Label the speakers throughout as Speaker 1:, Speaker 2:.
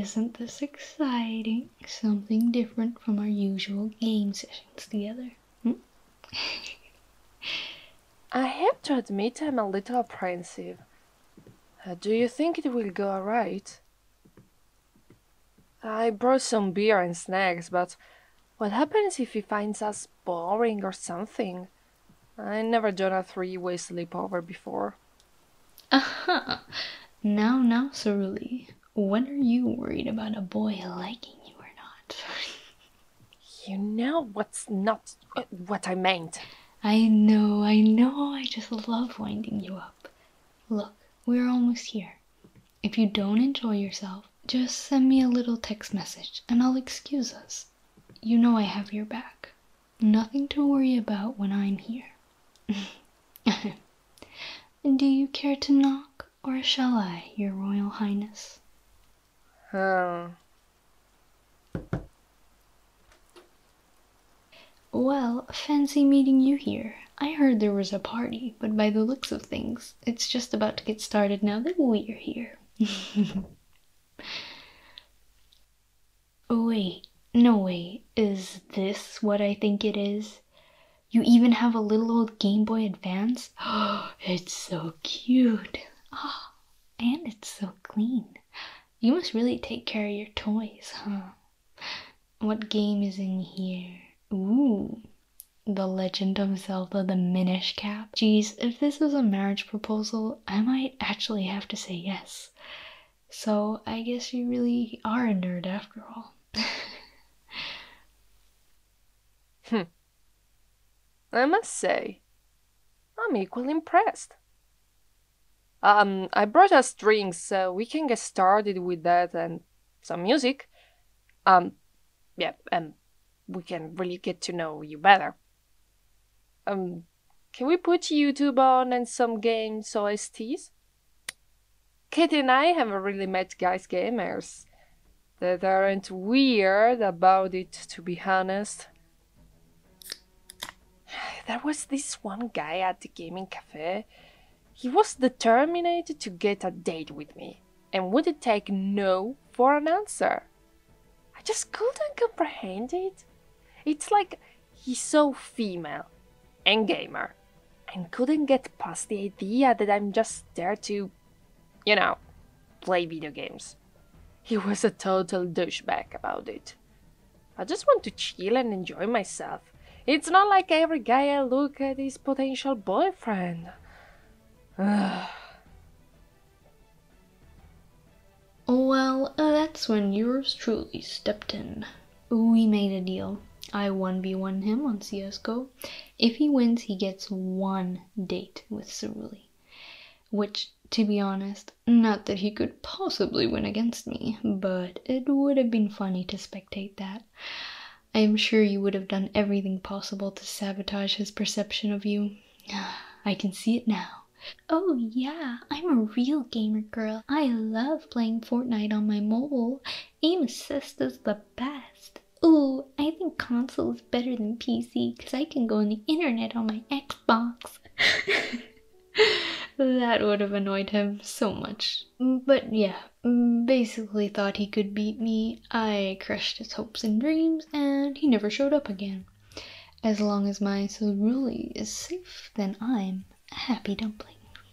Speaker 1: Isn't this exciting? Something different from our usual game sessions together.
Speaker 2: I have to admit I'm a little apprehensive. Do you think it will go alright? I brought some beer and snacks, but what happens if he finds us boring or something? I never done a three-way sleepover before.
Speaker 1: Aha! Now, Cerulli, when are you worried about a boy liking you or not?
Speaker 2: You know what's not what I meant.
Speaker 1: I know, I just love winding you up. Look, we're almost here. If you don't enjoy yourself, just send me a little text message and I'll excuse us. You know I have your back. Nothing to worry about when I'm here. Do you care to knock, or shall I, your Royal Highness? Well, fancy meeting you here. I heard there was a party, but by the looks of things, it's just about to get started now that we're here. Wait, no wait, is this what I think it is? You even have a little old Game Boy Advance? Oh, it's so cute. Ah, and it's so clean. You must really take care of your toys, huh? What game is in here? Ooh, The Legend of Zelda the Minish Cap. Geez, if this was a marriage proposal, I might actually have to say yes. So I guess you really are a nerd after all.
Speaker 2: I must say, I'm equally impressed. I brought us drinks so we can get started with that and some music. Yeah, and we can really get to know you better. Can we put YouTube on and some games OSTs? Katie and I haven't really met guys gamers that aren't weird about it, to be honest. There was this one guy at the gaming cafe. He was determined to get a date with me and wouldn't take no for an answer. I just couldn't comprehend it. It's like he's so female and gamer and couldn't get past the idea that I'm just there to, you know, play video games. He was a total douchebag about it. I just want to chill and enjoy myself. It's not like every guy I look at is potential boyfriend.
Speaker 1: Well, that's when yours truly stepped in. We made a deal. I 1v1 him on CSGO. If he wins, he gets one date with Cerulli. Which, to be honest, not that he could possibly win against me, but it would have been funny to spectate that. I am sure you would have done everything possible to sabotage his perception of you. I can see it now. Oh yeah, I'm a real gamer girl. I love playing Fortnite on my mobile. Aim assist is the best. Ooh, I think console is better than PC because I can go on the internet on my Xbox. That would have annoyed him so much. But yeah, basically thought he could beat me. I crushed his hopes and dreams, and he never showed up again. As long as my Cerulli is safe, then I'm a happy dumpling.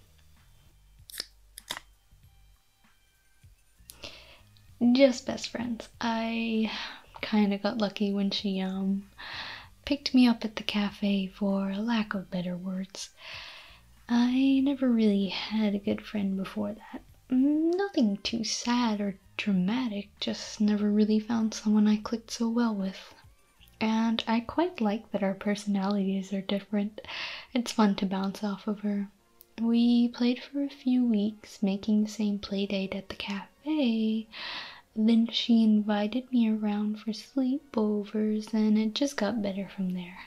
Speaker 1: Just best friends. I kinda got lucky when she, picked me up at the cafe, for lack of better words. I never really had a good friend before that. Nothing too sad or dramatic, just never really found someone I clicked so well with. And I quite like that our personalities are different. It's fun to bounce off of her. We played for a few weeks, making the same playdate at the cafe. Then she invited me around for sleepovers, and it just got better from there.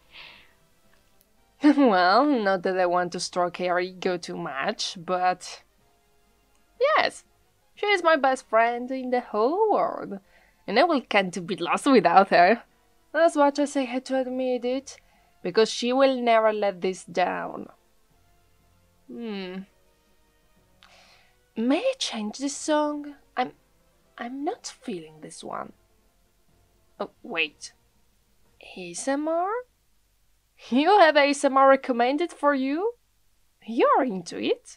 Speaker 2: Well, not that I want to stroke her ego too much, but yes, she is my best friend in the whole world, and I will can't be lost without her. As much as I had to admit it, because she will never let this down. May I change this song? I'm not feeling this one. Oh, wait. ASMR? You have ASMR recommended for you? You're into it?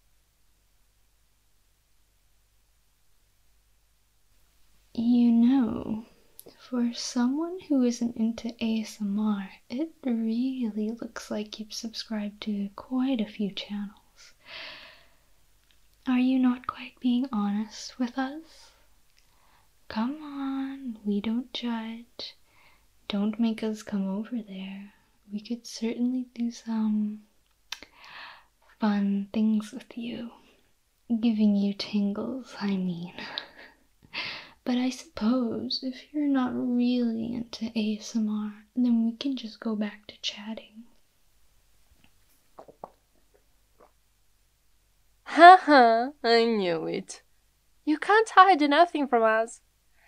Speaker 1: You know, for someone who isn't into ASMR, it really looks like you've subscribed to quite a few channels. Are you not quite being honest with us? Come on, we don't judge. Don't make us come over there. We could certainly do some fun things with you. Giving you tingles, I mean. But I suppose if you're not really into ASMR, then we can just go back to chatting.
Speaker 2: Haha, I knew it. You can't hide nothing from us.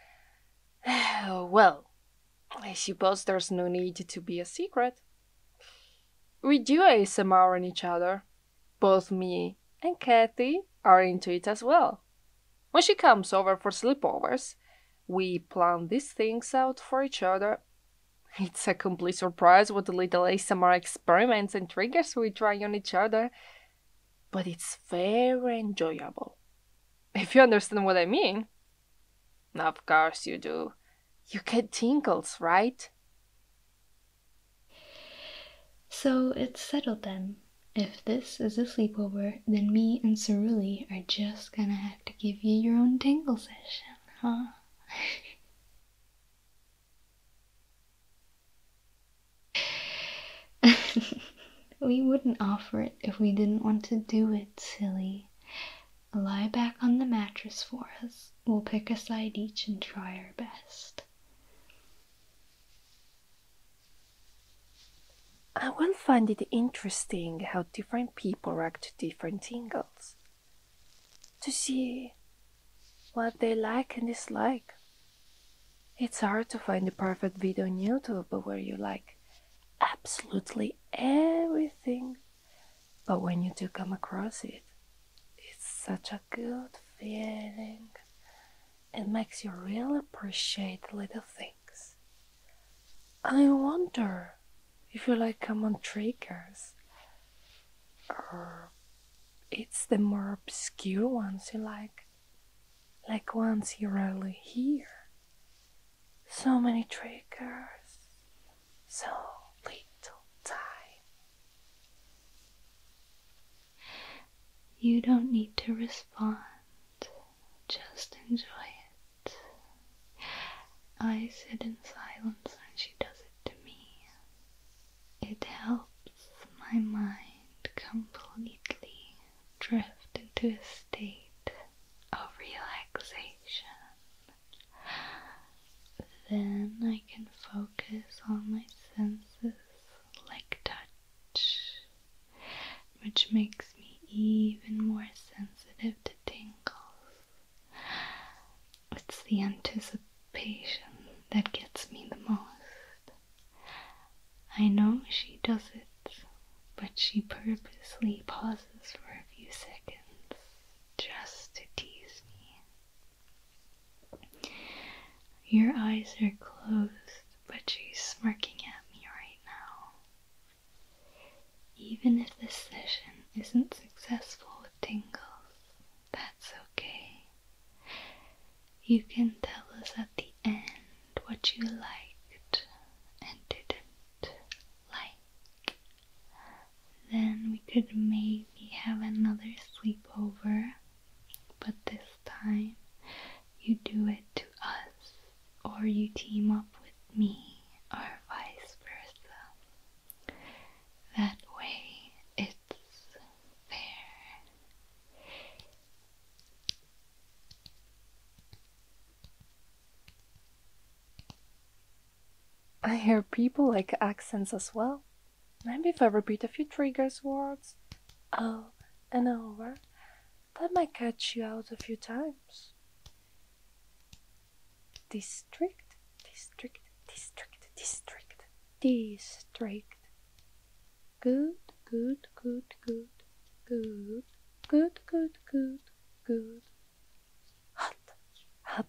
Speaker 2: Well, I suppose there's no need to be a secret. We do ASMR on each other. Both me and Kathy are into it as well. When she comes over for sleepovers, we plan these things out for each other. It's a complete surprise what little ASMR experiments and triggers we try on each other, but it's very enjoyable. If you understand what I mean. Of course you do. You get tingles, right?
Speaker 1: So it's settled then. If this is a sleepover, then me and Ceruli are just gonna have to give you your own tingle session, huh? We wouldn't offer it if we didn't want to do it, silly. Lie back on the mattress for us. We'll pick a side each and try our best.
Speaker 2: I will find it interesting how different people react to different tingles. To see what they like and dislike. It's hard to find the perfect video on YouTube where you like absolutely everything. But when you do come across it, it's such a good feeling. It makes you really appreciate little things. I wonder if you like common triggers, or it's the more obscure ones you like ones you rarely hear. So many triggers, so little time.
Speaker 1: You don't need to respond. Just enjoy it. I sit in silence when she does it to me. It helps my mind completely drift into a state of relaxation. Then I can focus on my senses like touch, which makes me even more sensitive to tingles. It's the anticipation that gets me the most. I know she does it, but she purposely pauses for a few seconds just to tease me. Your eyes are closed, but she's smirking at me right now. Even if this session isn't successful with tingles, that's okay. You can tell us at the end what you liked and didn't like. Then we could maybe have another sleepover, but this time you do it to us, or you team up with me, or vice versa. That way it's fair.
Speaker 2: I hear people like accents as well. Maybe if I repeat a few triggers words over and over, that might catch you out a few times. District, district, district, district, district. Good, good, good, good, good, good, good, good, good. Hot, hot,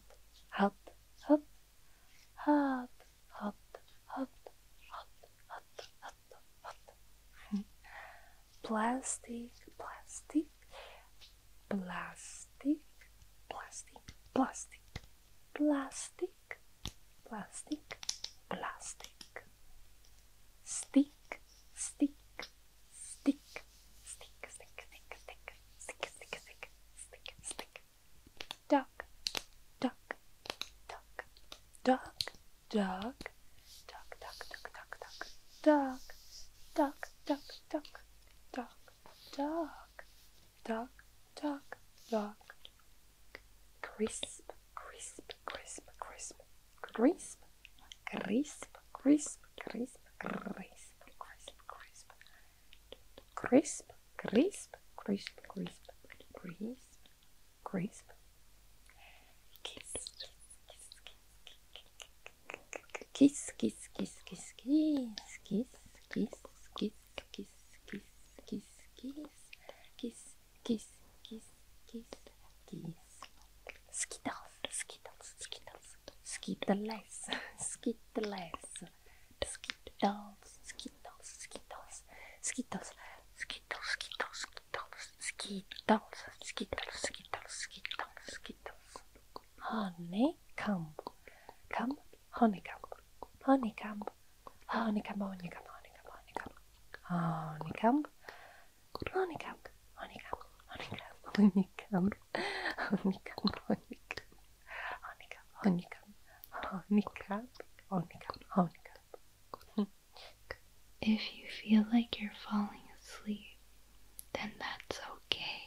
Speaker 2: hot, hot, hot, hot, hot, hot, hot. Plastic, plastic, plastic, plastic, plastic, plastic, plastic, plastic. Stick, stick, stick, stick, stick, stick, stick, stick, stick, stick, stick, stick. Duck, duck, duck, duck, duck, duck, duck, duck, duck, duck, duck, duck, duck, duck, duck, duck, duck, duck, duck. Crisp, crisp, crisp, crisp, crisp, crisp, crisp, crisp, crisp, crisp, crisp, crisp, crisp, crisp, crisp, crisp, crisp. Kiss, kiss, kiss, kiss, kiss, kiss, kiss, kiss, kiss, kiss, kiss, kiss, kiss, kiss, kiss, kiss, kiss. Skittles, Skittles, Skittles, Skittles, Skittles, Skittles, Skittles, Skittles, Skittles, Skittles, Skittles, Skittles, Skittles, Skittles, Skittles, Skittles. Honeycomb, come, honeycomb, honeycomb, honeycomb, honeycomb, honeycomb, honeycomb, honeycomb, honeycomb, honeycomb, honeycomb, honeycomb, honeycomb, honeycomb, honeycomb.
Speaker 1: If you feel like you're falling asleep, then that's okay.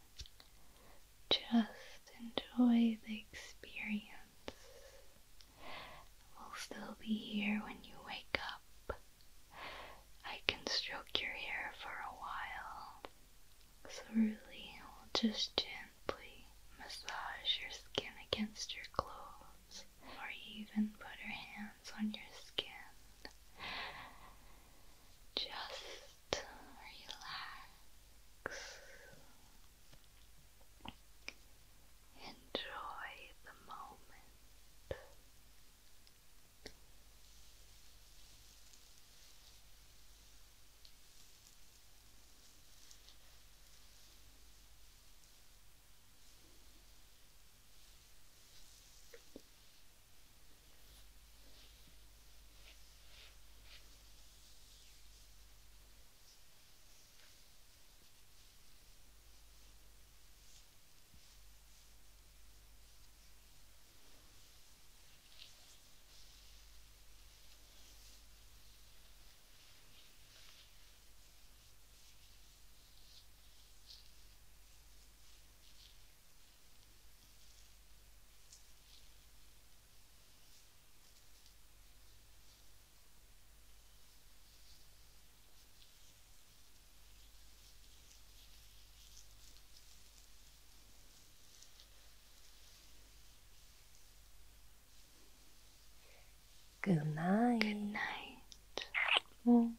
Speaker 1: Just enjoy the experience. We'll still be here when you wake up. I can stroke your hair for a while. So really, we'll just gently massage your skin against your clothes, or even put our hands on your skin. Just relax. Enjoy the moment.
Speaker 2: Good night.
Speaker 1: Good night.